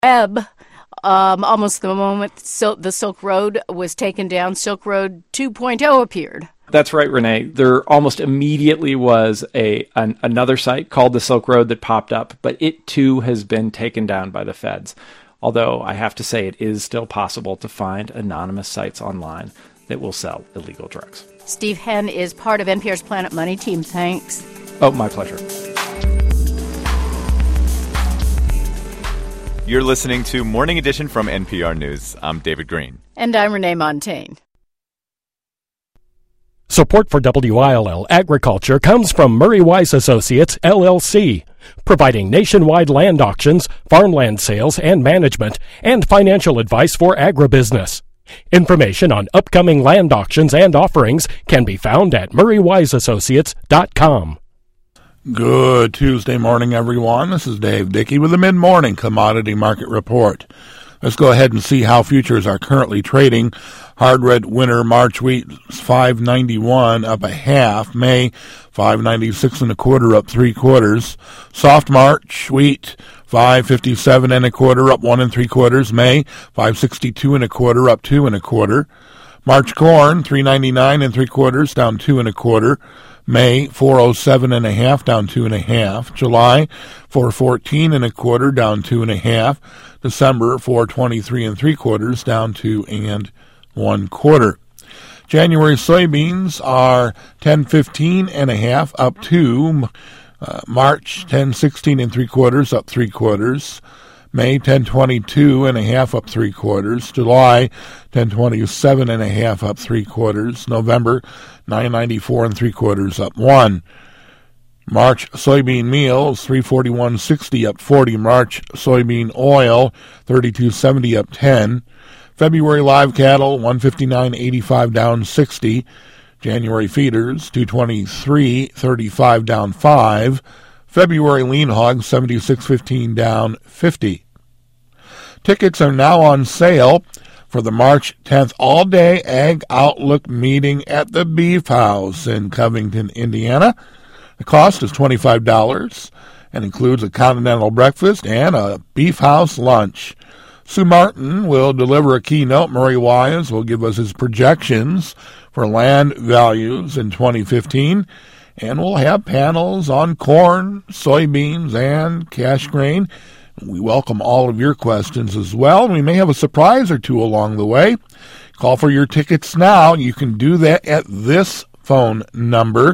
web. Almost the moment the Silk Road was taken down, Silk Road 2.0 appeared. That's right, Renee. There almost immediately was another site called the Silk Road that popped up, but it too has been taken down by the feds. Although I have to say it is still possible to find anonymous sites online that will sell illegal drugs. Steve Henn is part of NPR's Planet Money team. Thanks. Oh, my pleasure. You're listening to Morning Edition from NPR News. I'm David Green. And I'm Renee Montaigne. Support for WILL Agriculture comes from Murray Wise Associates, LLC, providing nationwide land auctions, farmland sales and management, and financial advice for agribusiness. Information on upcoming land auctions and offerings can be found at murraywiseassociates.com. Good Tuesday morning, everyone. This is Dave Dickey with the Mid-Morning Commodity Market Report. Let's go ahead and see how futures are currently trading. Hard red winter March wheat $5.91 up a half. May $5.96 and a quarter up 3/4. Soft March wheat $5.57 and a quarter up 1 3/4. May $5.62 and a quarter up 2 1/4. March corn $3.99 3/4 down 2 1/4. May $4.07 and a half down 2 1/2. July $4.14 and a quarter down 2 1/2. December $4.23 3/4 down 2 1/4. January soybeans are $10.15 and a half up 2. March $10.16 3/4 up 3/4. May $10.22 and a half up 3/4. July $10.27 and a half up 3/4. November $9.94 3/4 up 1. March soybean meal $341.60 up 40. March soybean oil $32.70 up 10. February live cattle $159.85 down 60. January feeders $223.35 down 5. February lean hogs $76.15 down 50. Tickets are now on sale for the March 10th all-day Ag Outlook meeting at the Beef House in Covington, Indiana. The cost is $25 and includes a continental breakfast and a Beef House lunch. Sue Martin will deliver a keynote. Murray Wise will give us his projections for land values in 2015. And we'll have panels on corn, soybeans, and cash grain. We welcome all of your questions as well. We may have a surprise or two along the way. Call for your tickets now. You can do that at this phone number,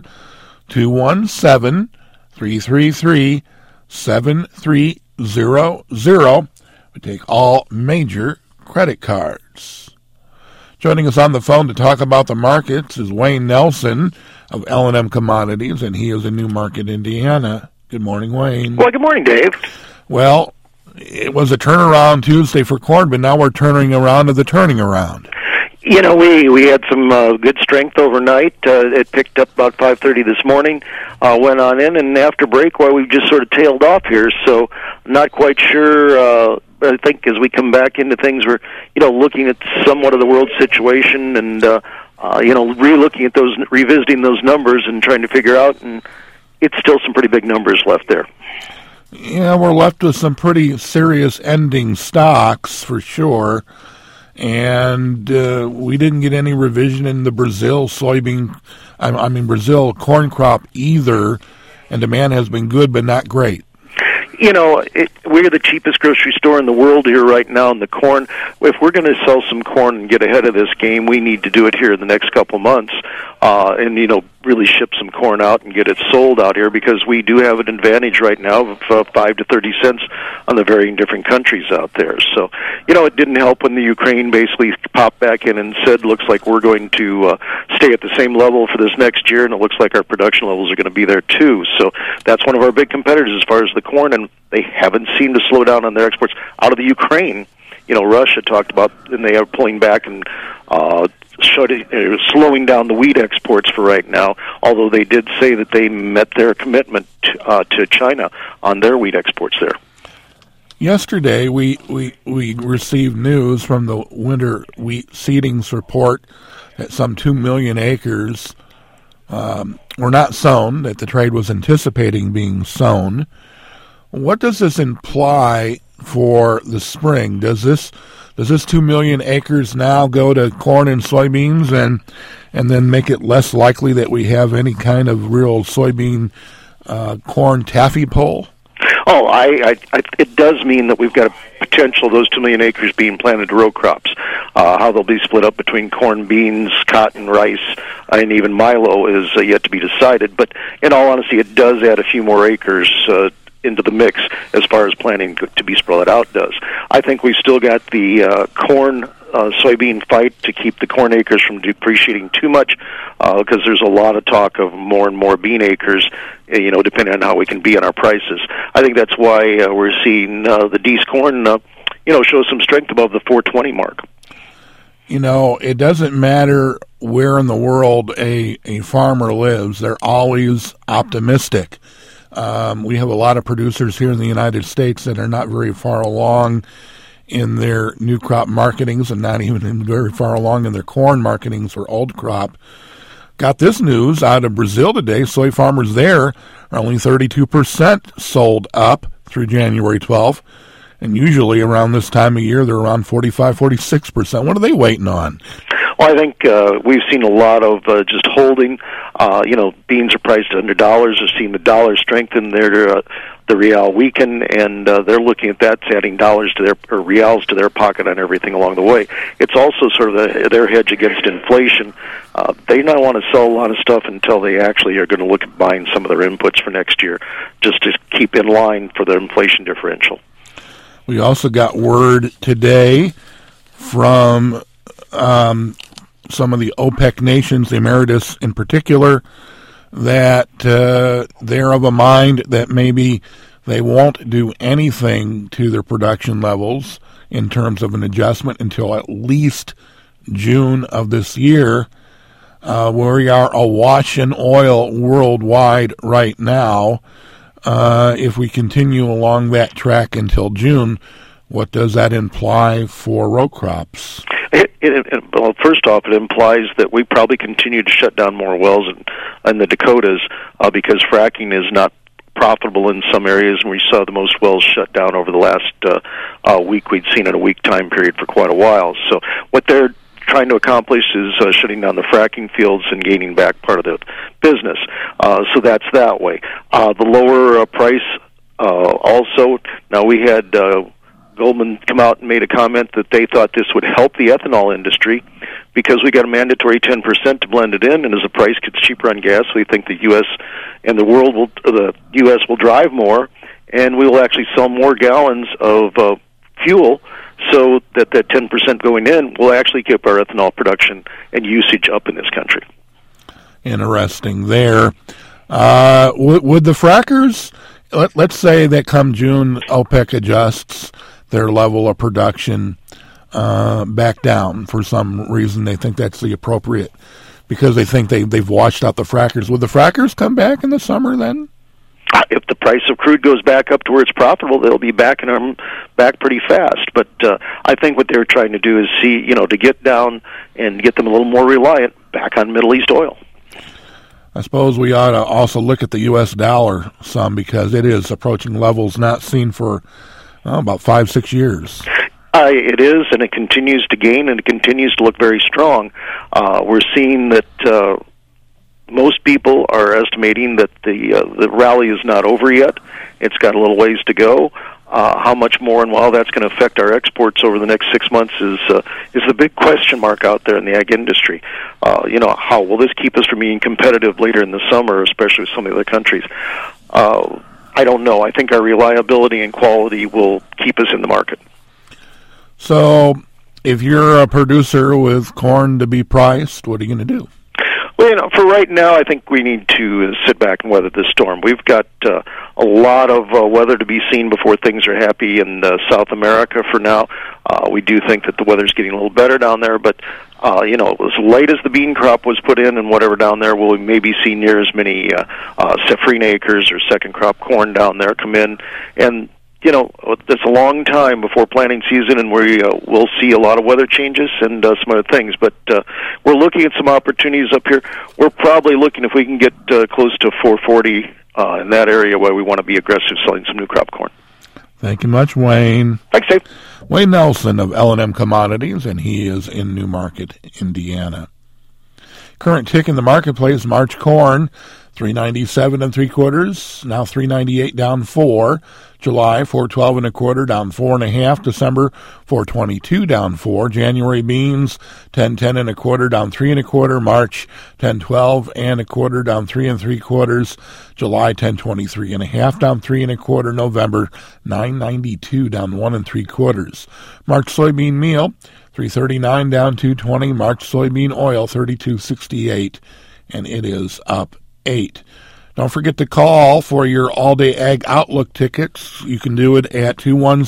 217-333-7300. We take all major credit cards. Joining us on the phone to talk about the markets is Wayne Nelson of L&M Commodities, and he is in Newmarket, Indiana. Good morning, Wayne. Well, good morning, Dave. Well, it was a turnaround Tuesday for corn, but now we're turning around to the turning around. You know, we had some good strength overnight. It picked up about 5:30 this morning, went on in, and after break, well, we've just sort of tailed off here, so not quite sure. I think as we come back into things, we're, looking at somewhat of the world situation and, re-looking at those, revisiting those numbers and trying to figure out, and it's still some pretty big numbers left there. Yeah, we're left with some pretty serious ending stocks for sure. And we didn't get any revision in the Brazil Brazil corn crop either. And demand has been good, but not great. We're the cheapest grocery store in the world here right now in the corn. If we're going to sell some corn and get ahead of this game, we need to do it here in the next couple months and, really ship some corn out and get it sold out here because we do have an advantage right now of 5 to 30 cents on the varying different countries out there. So, it didn't help when the Ukraine basically popped back in and said, looks like we're going to stay at the same level for this next year, and it looks like our production levels are going to be there too. So that's one of our big competitors as far as the corn, and they haven't seemed to slow down on their exports out of the Ukraine. Russia talked about, and they are pulling back and slowing down the wheat exports for right now, although they did say that they met their commitment to China on their wheat exports there. Yesterday, we received news from the winter wheat seedings report that some 2 million acres were not sown, that the trade was anticipating being sown. What does this imply for the spring. Does this 2 million acres now go to corn and soybeans and then make it less likely that we have any kind of real soybean corn taffy pull? Oh, it does mean that we've got a potential of those 2 million acres being planted to row crops. How they'll be split up between corn, beans, cotton, rice, and even milo is yet to be decided. But in all honesty, it does add a few more acres into the mix as far as planning to be spread out does. I think we've still got the corn soybean fight to keep the corn acres from depreciating too much, because there's a lot of talk of more and more bean acres, depending on how we can be on our prices. I think that's why we're seeing the Dees corn, show some strength above the 420 mark. It doesn't matter where in the world a farmer lives; they're always optimistic. We have a lot of producers here in the United States that are not very far along in their new crop marketings and not even very far along in their corn marketings for old crop. Got this news out of Brazil today. Soy farmers there are only 32% sold up through January 12th. And usually around this time of year, they're around 45, 46%. What are they waiting on? Well, I think we've seen a lot of just holding. Beans are priced under dollars. We've seen the dollar strengthen the real weaken, and they're looking at that, adding dollars to or reals to their pocket on everything along the way. It's also sort of their hedge against inflation. They don't want to sell a lot of stuff until they actually are going to look at buying some of their inputs for next year, just to keep in line for the inflation differential. We also got word today from some of the OPEC nations, the Emirates in particular, that they're of a mind that maybe they won't do anything to their production levels in terms of an adjustment until at least June of this year. We are awash in oil worldwide right now. If we continue along that track until June, what does that imply for row crops? Well, first off, it implies that we probably continue to shut down more wells in the Dakotas because fracking is not profitable in some areas, and we saw the most wells shut down over the last week. We'd seen in a week time period for quite a while. So what they're trying to accomplish is shutting down the fracking fields and gaining back part of the business. So that's that way. The lower price also, now we had Goldman come out and made a comment that they thought this would help the ethanol industry because we got a mandatory 10% to blend it in, and as the price gets cheaper on gas, we think the U.S. and the U.S. will drive more, and we will actually sell more gallons of fuel, so that 10% going in will actually keep our ethanol production and usage up in this country. Interesting there. Would the frackers, let's say that come June, OPEC adjusts their level of production back down for some reason. They think that's the appropriate, because they think they've washed out the frackers. Would the frackers come back in the summer then? If the price of crude goes back up to where it's profitable, they'll be back pretty fast. But I think what they're trying to do is to get down and get them a little more reliant back on Middle East oil. I suppose we ought to also look at the U.S. dollar some, because it is approaching levels not seen for about 5-6 years. It is, and it continues to gain, and it continues to look very strong. We're seeing that most people are estimating that the rally is not over yet. It's got a little ways to go. How much more and how that's going to affect our exports over the next 6 months is the big question mark out there in the ag industry. How will this keep us from being competitive later in the summer, especially with some of the other countries? I don't know. I think our reliability and quality will keep us in the market. So, if you're a producer with corn to be priced, what are you going to do? Well, for right now, I think we need to sit back and weather this storm. We've got a lot of weather to be seen before things are happy in South America for now. We do think that the weather's getting a little better down there, but as late as the bean crop was put in and whatever down there, we'll maybe see near as many safrinha acres or second crop corn down there come in. And it's a long time before planting season, and we'll see a lot of weather changes and some other things. But we're looking at some opportunities up here. We're probably looking if we can get close to 440 in that area where we want to be aggressive selling some new crop corn. Thank you much, Wayne. Thanks, Dave. Wayne Nelson of L&M Commodities, and he is in Newmarket, Indiana. Current tick in the marketplace, March corn, 397 3/4, now 398 down 4. July 412 1/4 down 4 1/2. December 422 down 4. January beans 1010 1/4 down 3 1/4. March 1012 1/4 down 3 3/4. July 1023 1/2 down 3 1/4. November 992 down 1 3/4. March soybean meal 339 down 220. March soybean oil 32.68, and it is up 8. Don't forget to call for your All-Day Ag Outlook tickets. You can do it at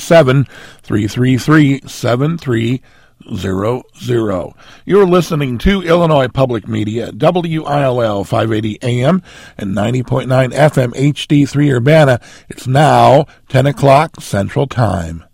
217-333-7300. You're listening to Illinois Public Media, WILL 580 AM and 90.9 FM HD3 Urbana. It's now 10 o'clock Central Time.